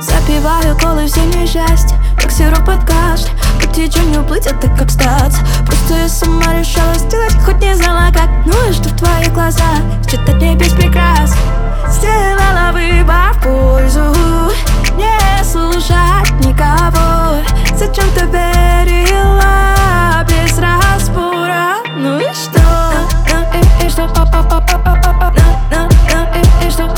Запиваю колы в зимнее счастье, как сироп от кашля. Пути что не уплыть, это как статься. Просто я сама решила сделать, хоть не знала как. Ну и что в твоих глазах, что-то не без прикрас. Сделала выбор в пользу не слушать никого. Зачем ты верила без разбора? Ну и что? И что? И что?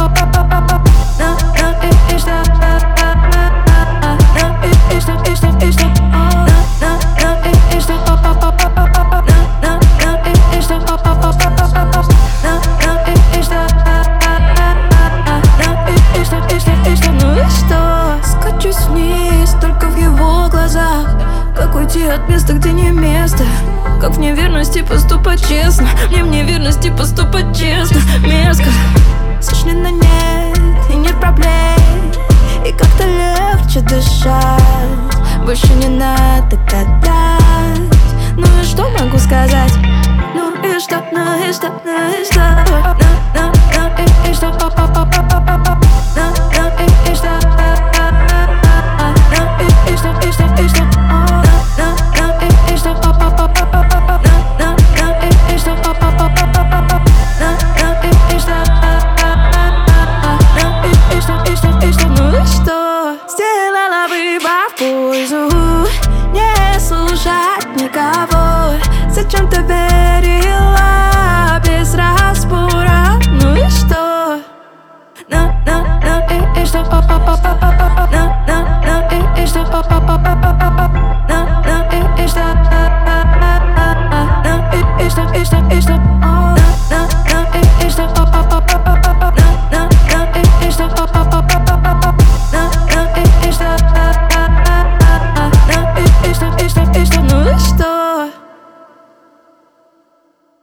Скачусь вниз, только в его глазах. Как уйти от места, где не место? Как в неверности поступать честно? Мне в неверности поступать честно. Мерзко, сошли на нет, и нет проблем. И как-то легче дышать. Больше не надо гадать. Ну и что могу сказать? Ну и что, ну и что, ну и что?